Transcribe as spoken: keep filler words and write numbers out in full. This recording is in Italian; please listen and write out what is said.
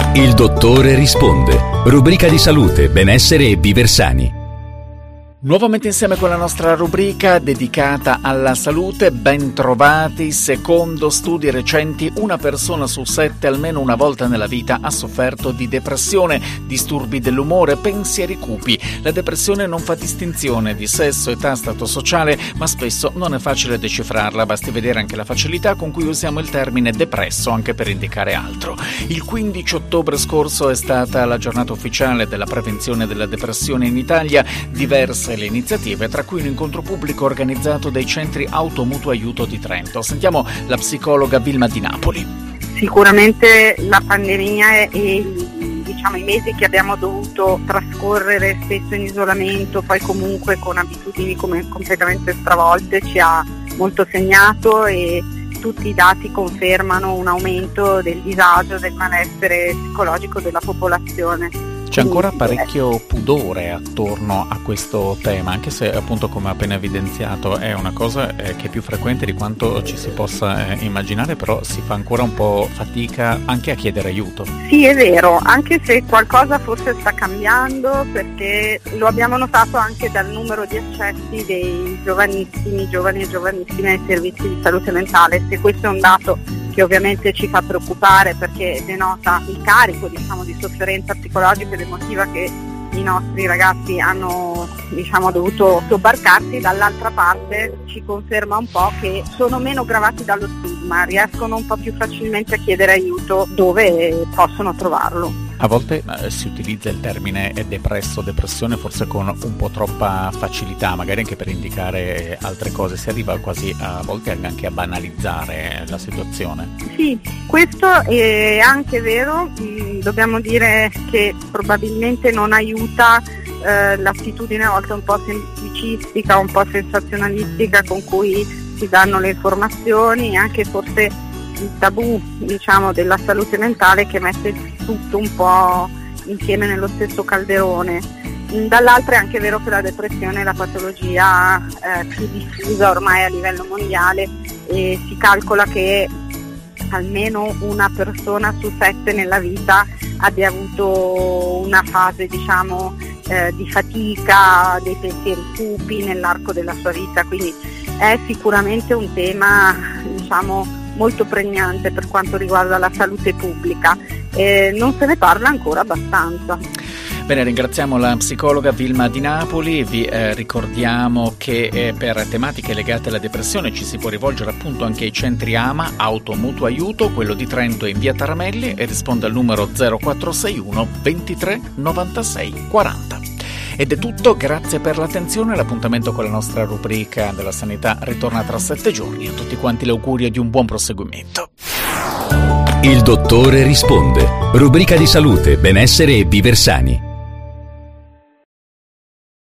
Il dottore risponde. Rubrica di salute, benessere e viver sani. Nuovamente insieme con la nostra rubrica dedicata alla salute. Ben trovati. Secondo studi recenti, una persona su sette almeno una volta nella vita ha sofferto di depressione, disturbi dell'umore, pensieri cupi. La depressione non fa distinzione di sesso, età, stato sociale, ma spesso non è facile decifrarla. Basti vedere anche la facilità con cui usiamo il termine depresso anche per indicare altro. Il quindici ottobre scorso è stata la giornata ufficiale della prevenzione della depressione in Italia. Diverse le iniziative, tra cui un incontro pubblico organizzato dai centri Auto Mutuo Aiuto di Trento. Sentiamo la psicologa Vilma Di Napoli. Sicuramente la pandemia e diciamo i mesi che abbiamo dovuto trascorrere spesso in isolamento, poi comunque con abitudini come completamente stravolte, ci ha molto segnato e tutti i dati confermano un aumento del disagio, del malessere psicologico della popolazione. C'è ancora parecchio pudore attorno a questo tema, anche se appunto, come appena evidenziato, è una cosa eh, che è più frequente di quanto ci si possa eh, immaginare, però si fa ancora un po' fatica anche a chiedere aiuto. Sì, è vero, anche se qualcosa forse sta cambiando, perché lo abbiamo notato anche dal numero di accessi dei giovanissimi, giovani e giovanissime ai servizi di salute mentale. Se questo è un dato che ovviamente ci fa preoccupare, perché denota il carico, diciamo, di sofferenza psicologica ed emotiva che i nostri ragazzi hanno, diciamo, dovuto sobbarcarsi, dall'altra parte ci conferma un po' che sono meno gravati dallo stigma, riescono un po' più facilmente a chiedere aiuto dove possono trovarlo. A volte eh, si utilizza il termine depresso, depressione, forse con un po' troppa facilità, magari anche per indicare altre cose. Si arriva quasi a volte anche a banalizzare la situazione. Sì, questo è anche vero. Mm, dobbiamo dire che probabilmente non aiuta eh, l'attitudine a volte un po' semplicistica, un po' sensazionalistica con cui si danno le informazioni, anche forse il tabù, diciamo, della salute mentale, che mette tutto un po' insieme nello stesso calderone. Dall'altra è anche vero che la depressione è la patologia eh, più diffusa ormai a livello mondiale e si calcola che almeno una persona su sette nella vita abbia avuto una fase, diciamo, eh, di fatica, dei pensieri cupi nell'arco della sua vita, quindi è sicuramente un tema, diciamo, molto pregnante per quanto riguarda la salute pubblica. Eh, non se ne parla ancora abbastanza. Bene, ringraziamo la psicologa Vilma Di Napoli. Vi eh, ricordiamo che eh, per tematiche legate alla depressione ci si può rivolgere appunto anche ai centri A M A, Auto Mutuo Aiuto. Quello di Trento è in via Taramelli e risponde al numero zero quattro sei uno ventitré novantasei quaranta. Ed è tutto, grazie per l'attenzione. L'appuntamento con la nostra rubrica della sanità ritorna tra sette giorni. A tutti quanti l'augurio di un buon proseguimento. Il dottore risponde. Rubrica di salute, benessere e viver sani.